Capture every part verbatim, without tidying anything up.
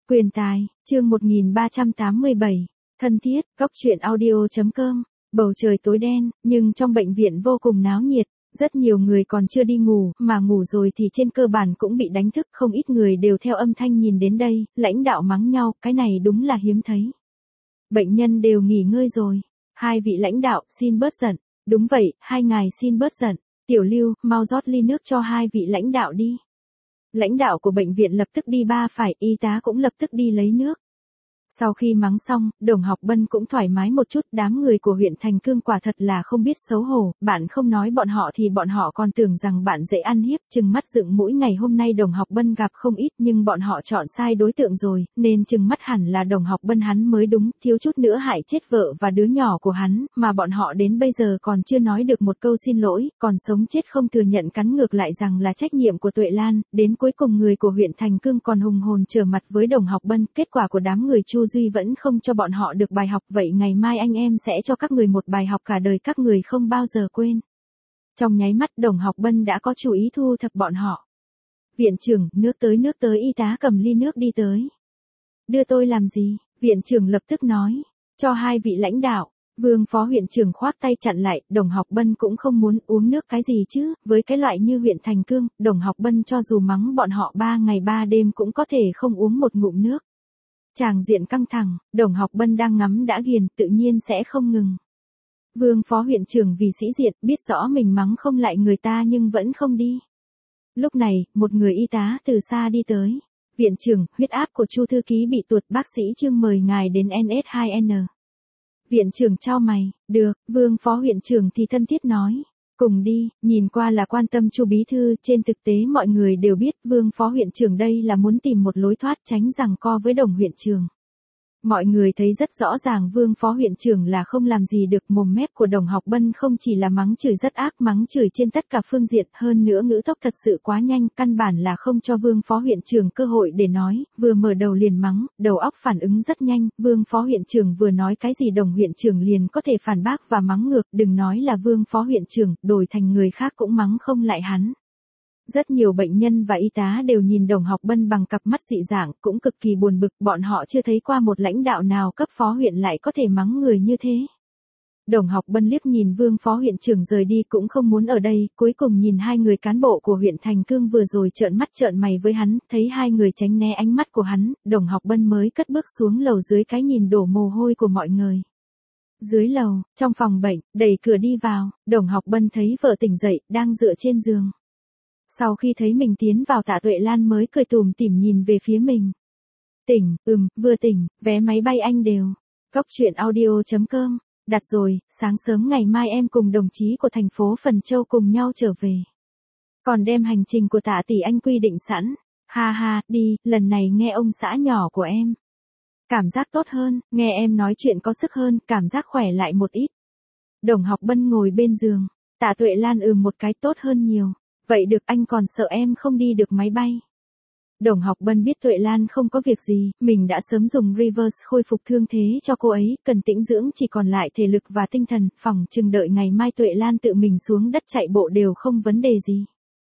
Quyền tài, chương một nghìn ba trăm tám mươi bảy, thân thiết, góc truyện audio.com, bầu trời tối đen, nhưng trong bệnh viện vô cùng náo nhiệt, rất nhiều người còn chưa đi ngủ, mà ngủ rồi thì trên cơ bản cũng bị đánh thức, không ít người đều theo âm thanh nhìn đến đây, lãnh đạo mắng nhau, cái này đúng là hiếm thấy. Bệnh nhân đều nghỉ ngơi rồi, hai vị lãnh đạo, xin bớt giận, đúng vậy, hai ngài xin bớt giận, Tiểu Lưu, mau rót ly nước cho hai vị lãnh đạo đi. Lãnh đạo của bệnh viện lập tức đi ba phải, y tá cũng lập tức đi lấy nước. Sau khi mắng xong, Đồng Học Bân cũng thoải mái một chút, đám người của huyện Thành Cương quả thật là không biết xấu hổ, bạn không nói bọn họ thì bọn họ còn tưởng rằng bạn dễ ăn hiếp, chừng mắt dựng mũi ngày hôm nay Đồng Học Bân gặp không ít nhưng bọn họ chọn sai đối tượng rồi, nên chừng mắt hẳn là Đồng Học Bân hắn mới đúng, thiếu chút nữa hại chết vợ và đứa nhỏ của hắn, mà bọn họ đến bây giờ còn chưa nói được một câu xin lỗi, còn sống chết không thừa nhận cắn ngược lại rằng là trách nhiệm của Tuệ Lan, đến cuối cùng người của huyện Thành Cương còn hùng hồn trở mặt với Đồng Học Bân, kết quả của đám người Chu Duy vẫn không cho bọn họ được bài học, vậy ngày mai anh em sẽ cho các người một bài học cả đời các người không bao giờ quên. Trong nháy mắt Đồng Học Bân đã có chủ ý thu thập bọn họ. Viện trưởng, nước tới nước tới, y tá cầm ly nước đi tới. Đưa tôi làm gì? Viện trưởng lập tức nói, cho hai vị lãnh đạo. Vương phó huyện trưởng khoác tay chặn lại, Đồng Học Bân cũng không muốn uống nước cái gì chứ, với cái loại như huyện Thành Cương, Đồng Học Bân cho dù mắng bọn họ ba ngày ba đêm cũng có thể không uống một ngụm nước. Tràng diện căng thẳng, Đồng Học Bân đang ngắm đã ghiền, tự nhiên sẽ không ngừng. Vương phó huyện trưởng vì sĩ diện, biết rõ mình mắng không lại người ta nhưng vẫn không đi. Lúc này, một người y tá từ xa đi tới. Viện trưởng, huyết áp của Chu thư ký bị tụt, bác sĩ Trương mời ngài đến en ét hai en. Viện trưởng chau mày, được, Vương phó huyện trưởng thì thân thiết nói. Cùng đi, nhìn qua là quan tâm Chu bí thư, trên thực tế mọi người đều biết Vương phó huyện trưởng đây là muốn tìm một lối thoát tránh giằng co với Đồng huyện trưởng. Mọi người thấy rất rõ ràng Vương phó huyện trưởng là không làm gì được, mồm mép của Đồng Học Bân không chỉ là mắng chửi rất ác, mắng chửi trên tất cả phương diện, hơn nữa ngữ tốc thật sự quá nhanh, căn bản là không cho Vương phó huyện trưởng cơ hội để nói, vừa mở đầu liền mắng, đầu óc phản ứng rất nhanh, Vương phó huyện trưởng vừa nói cái gì Đồng huyện trưởng liền có thể phản bác và mắng ngược, đừng nói là Vương phó huyện trưởng, đổi thành người khác cũng mắng không lại hắn. Rất nhiều bệnh nhân và y tá đều nhìn Đồng Học Bân bằng cặp mắt dị dạng, cũng cực kỳ buồn bực, bọn họ chưa thấy qua một lãnh đạo nào cấp phó huyện lại có thể mắng người như thế. Đồng Học Bân liếc nhìn Vương phó huyện trưởng rời đi cũng không muốn ở đây, cuối cùng nhìn hai người cán bộ của huyện Thành Cương vừa rồi trợn mắt trợn mày với hắn, thấy hai người tránh né ánh mắt của hắn, Đồng Học Bân mới cất bước xuống lầu dưới cái nhìn đổ mồ hôi của mọi người. Dưới lầu, trong phòng bệnh, đẩy cửa đi vào, Đồng Học Bân thấy vợ tỉnh dậy, đang dựa trên giường. Sau khi thấy mình tiến vào Tạ Tuệ Lan mới cười tủm tỉm nhìn về phía mình. Tỉnh, ừm, vừa tỉnh, vé máy bay anh đều. Góc truyện audio.com, đặt rồi, sáng sớm ngày mai em cùng đồng chí của thành phố Phần Châu cùng nhau trở về. Còn đem hành trình của Tạ tỷ anh quy định sẵn. Ha ha, đi, lần này nghe ông xã nhỏ của em. Cảm giác tốt hơn, nghe em nói chuyện có sức hơn, cảm giác khỏe lại một ít. Đồng Học Bân ngồi bên giường, Tạ Tuệ Lan ừm một cái tốt hơn nhiều. Vậy được, anh còn sợ em không đi được máy bay. Đồng Học Bân biết Tuệ Lan không có việc gì, mình đã sớm dùng reverse khôi phục thương thế cho cô ấy, cần tĩnh dưỡng chỉ còn lại thể lực và tinh thần, phòng chừng đợi ngày mai Tuệ Lan tự mình xuống đất chạy bộ đều không vấn đề gì.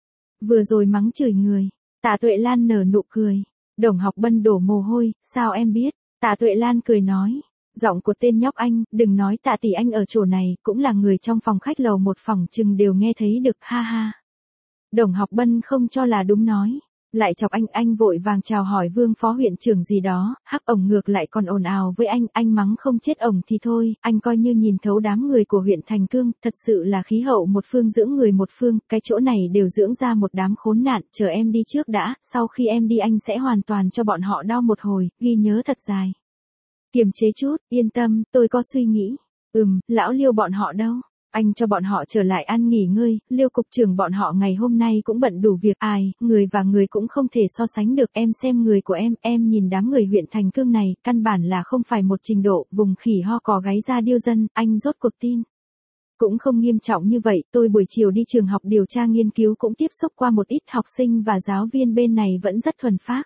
Vừa rồi mắng chửi người, Tạ Tuệ Lan nở nụ cười. Đồng Học Bân đổ mồ hôi, sao em biết? Tạ Tuệ Lan cười nói. Giọng của tên nhóc anh, đừng nói Tạ tỷ anh ở chỗ này, cũng là người trong phòng khách lầu một phòng chừng đều nghe thấy được, ha ha. Đồng Học Bân không cho là đúng nói, lại chọc anh, anh vội vàng chào hỏi Vương phó huyện trưởng gì đó, hắc ổng ngược lại còn ồn ào với anh, anh mắng không chết ổng thì thôi, anh coi như nhìn thấu đám người của huyện Thành Cương, thật sự là khí hậu một phương dưỡng người một phương, cái chỗ này đều dưỡng ra một đám khốn nạn, chờ em đi trước đã, sau khi em đi anh sẽ hoàn toàn cho bọn họ đau một hồi, ghi nhớ thật dài. Kiềm chế chút, yên tâm, tôi có suy nghĩ. Ừm, lão Liêu bọn họ đâu? Anh cho bọn họ trở lại ăn nghỉ ngơi, Liêu cục trưởng bọn họ ngày hôm nay cũng bận đủ việc, ai, người và người cũng không thể so sánh được, em xem người của em, em nhìn đám người huyện Thành Cương này, căn bản là không phải một trình độ, vùng khỉ ho cò gáy ra điêu dân, anh rốt cuộc tin. Cũng không nghiêm trọng như vậy, tôi buổi chiều đi trường học điều tra nghiên cứu cũng tiếp xúc qua một ít học sinh và giáo viên bên này vẫn rất thuần phác.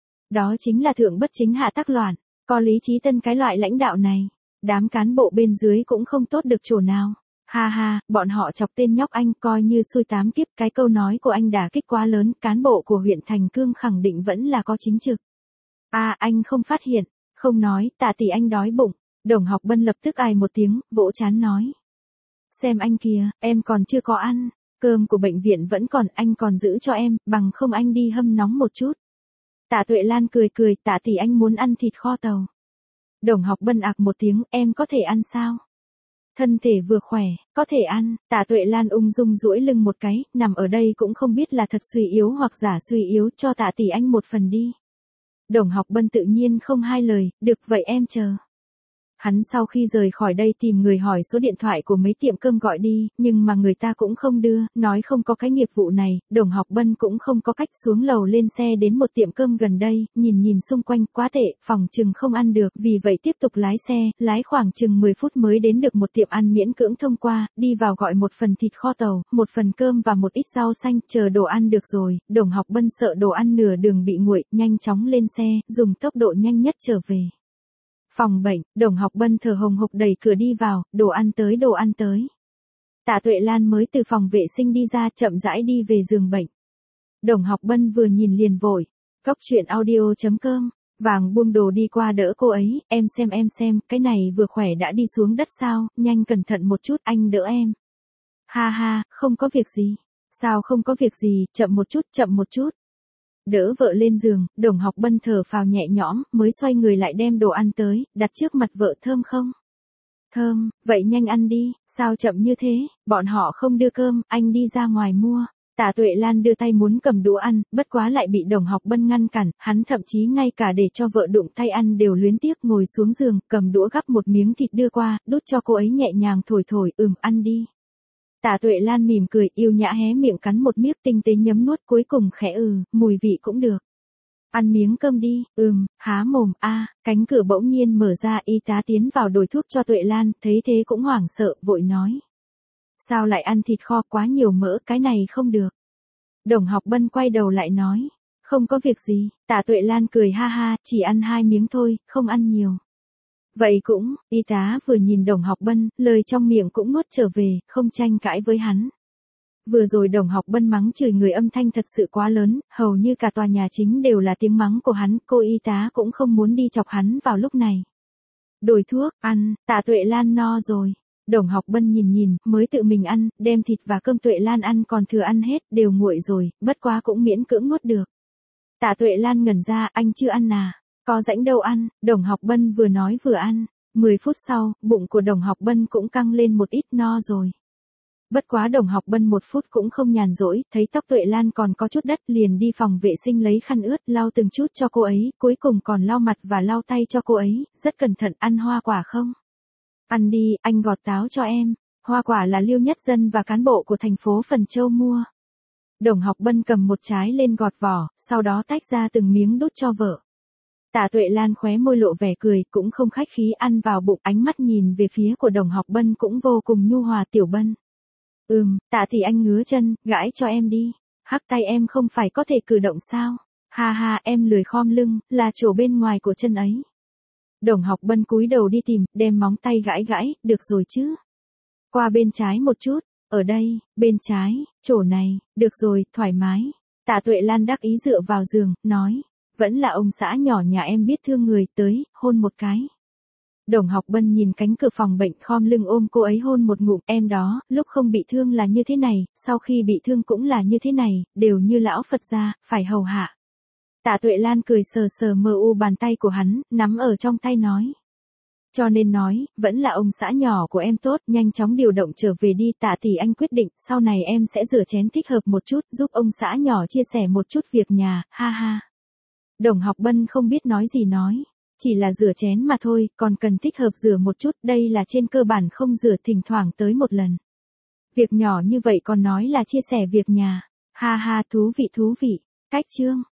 Đó chính là thượng bất chính hạ tắc loạn, có lý trí tân cái loại lãnh đạo này, đám cán bộ bên dưới cũng không tốt được chỗ nào. Ha ha, bọn họ chọc tên nhóc anh coi như xui tám kiếp, cái câu nói của anh đả kích quá lớn, cán bộ của huyện Thành Cương khẳng định vẫn là có chính trực. À anh không phát hiện, không nói, Tạ tỷ anh đói bụng. Đồng Học Bân lập tức ai một tiếng, vỗ trán nói. Xem anh kìa, em còn chưa có ăn, cơm của bệnh viện vẫn còn, anh còn giữ cho em, bằng không anh đi hâm nóng một chút. Tạ Tuệ Lan cười cười, Tạ tỷ anh muốn ăn thịt kho tàu. Đồng Học Bân ạc một tiếng, em có thể ăn sao? Thân thể vừa khỏe, có thể ăn. Tạ Tuệ Lan ung dung duỗi lưng một cái, nằm ở đây cũng không biết là thật suy yếu hoặc giả suy yếu, cho Tạ tỷ anh một phần đi. Đồng Học Bân tự nhiên không hai lời, được vậy em chờ. Hắn sau khi rời khỏi đây tìm người hỏi số điện thoại của mấy tiệm cơm gọi đi, nhưng mà người ta cũng không đưa, nói không có cái nghiệp vụ này. Đồng Học Bân cũng không có cách, xuống lầu lên xe đến một tiệm cơm gần đây, nhìn nhìn xung quanh, quá tệ, phòng chừng không ăn được, vì vậy tiếp tục lái xe, lái khoảng chừng mười phút mới đến được một tiệm ăn miễn cưỡng thông qua, đi vào gọi một phần thịt kho tàu, một phần cơm và một ít rau xanh, chờ đồ ăn được rồi. Đồng Học Bân sợ đồ ăn nửa đường bị nguội, nhanh chóng lên xe, dùng tốc độ nhanh nhất trở về. Phòng bệnh, Đồng Học Bân thở hồng hộc đẩy cửa đi vào, đồ ăn tới đồ ăn tới. Tạ Tuệ Lan mới từ phòng vệ sinh đi ra, chậm rãi đi về giường bệnh. Đồng Học Bân vừa nhìn liền vội. Cóc truyện audio chấm com, vàng buông đồ đi qua đỡ cô ấy, em xem em xem, cái này vừa khỏe đã đi xuống đất sao, nhanh cẩn thận một chút, anh đỡ em. Ha ha, không có việc gì. Sao không có việc gì, chậm một chút, chậm một chút. Đỡ vợ lên giường, Đồng Học Bân thở phào nhẹ nhõm, mới xoay người lại đem đồ ăn tới, đặt trước mặt vợ. Thơm không? Thơm, vậy nhanh ăn đi, sao chậm như thế, bọn họ không đưa cơm, anh đi ra ngoài mua. Tạ Tuệ Lan đưa tay muốn cầm đũa ăn, bất quá lại bị Đồng Học Bân ngăn cản, hắn thậm chí ngay cả để cho vợ đụng tay ăn đều luyến tiếc, ngồi xuống giường, cầm đũa gắp một miếng thịt đưa qua, đút cho cô ấy nhẹ nhàng thổi thổi, ừm, ăn đi. Tạ Tuệ Lan mỉm cười, yêu nhã hé miệng cắn một miếng tinh tế nhấm nuốt, cuối cùng khẽ ừ, mùi vị cũng được. Ăn miếng cơm đi, ừm, há mồm, a, à, cánh cửa bỗng nhiên mở ra, y tá tiến vào đổi thuốc cho Tuệ Lan, thấy thế cũng hoảng sợ, vội nói. Sao lại ăn thịt kho, quá nhiều mỡ, cái này không được. Đồng Học Bân quay đầu lại nói, không có việc gì. Tạ Tuệ Lan cười ha ha, chỉ ăn hai miếng thôi, không ăn nhiều. Vậy cũng, y tá vừa nhìn Đồng Học Bân, lời trong miệng cũng nuốt trở về, không tranh cãi với hắn. Vừa rồi Đồng Học Bân mắng chửi người âm thanh thật sự quá lớn, hầu như cả tòa nhà chính đều là tiếng mắng của hắn, cô y tá cũng không muốn đi chọc hắn vào lúc này. Đổi thuốc, ăn, Tạ Tuệ Lan no rồi. Đồng Học Bân nhìn nhìn, mới tự mình ăn, đem thịt và cơm Tuệ Lan ăn còn thừa ăn hết, đều nguội rồi, bất quá cũng miễn cưỡng nuốt được. Tạ Tuệ Lan ngẩn ra, anh chưa ăn à? Có rãnh đâu ăn. Đồng Học Bân vừa nói vừa ăn. mười phút sau, bụng của Đồng Học Bân cũng căng lên một ít, no rồi. Bất quá Đồng Học Bân một phút cũng không nhàn rỗi, thấy tóc Tuệ Lan còn có chút đất, liền đi phòng vệ sinh lấy khăn ướt, lau từng chút cho cô ấy, cuối cùng còn lau mặt và lau tay cho cô ấy, rất cẩn thận. Ăn hoa quả không? Ăn đi, anh gọt táo cho em. Hoa quả là Liêu Nhất Dân và cán bộ của thành phố Phần Châu mua. Đồng Học Bân cầm một trái lên gọt vỏ, sau đó tách ra từng miếng đút cho vợ. Tạ Tuệ Lan khóe môi lộ vẻ cười, cũng không khách khí ăn vào bụng, ánh mắt nhìn về phía của Đồng Học Bân cũng vô cùng nhu hòa. Tiểu Bân. Ừm, Tạ thì anh ngứa chân, gãi cho em đi. Hắc tay em không phải có thể cử động sao? Ha ha, em lười khom lưng, là chỗ bên ngoài của chân ấy. Đồng Học Bân cúi đầu đi tìm, đem móng tay gãi gãi, được rồi chứ. Qua bên trái một chút, ở đây, bên trái, chỗ này, được rồi, thoải mái. Tạ Tuệ Lan đắc ý dựa vào giường, nói, vẫn là ông xã nhỏ nhà em biết thương người, tới, hôn một cái. Đồng Học Bân nhìn cánh cửa phòng bệnh, khom lưng ôm cô ấy hôn một ngụm. Em đó, lúc không bị thương là như thế này, sau khi bị thương cũng là như thế này, đều như lão Phật gia, phải hầu hạ. Tạ Tuệ Lan cười sờ sờ mờ u bàn tay của hắn, nắm ở trong tay nói. Cho nên nói, vẫn là ông xã nhỏ của em tốt, nhanh chóng điều động trở về đi. Tạ tỷ anh quyết định, sau này em sẽ rửa chén thích hợp một chút, giúp ông xã nhỏ chia sẻ một chút việc nhà, ha ha. Đồng Học Bân không biết nói gì nói. Chỉ là rửa chén mà thôi, còn cần thích hợp rửa một chút, đây là trên cơ bản không rửa, thỉnh thoảng tới một lần. Việc nhỏ như vậy còn nói là chia sẻ việc nhà. Ha ha, thú vị thú vị. Cách chương.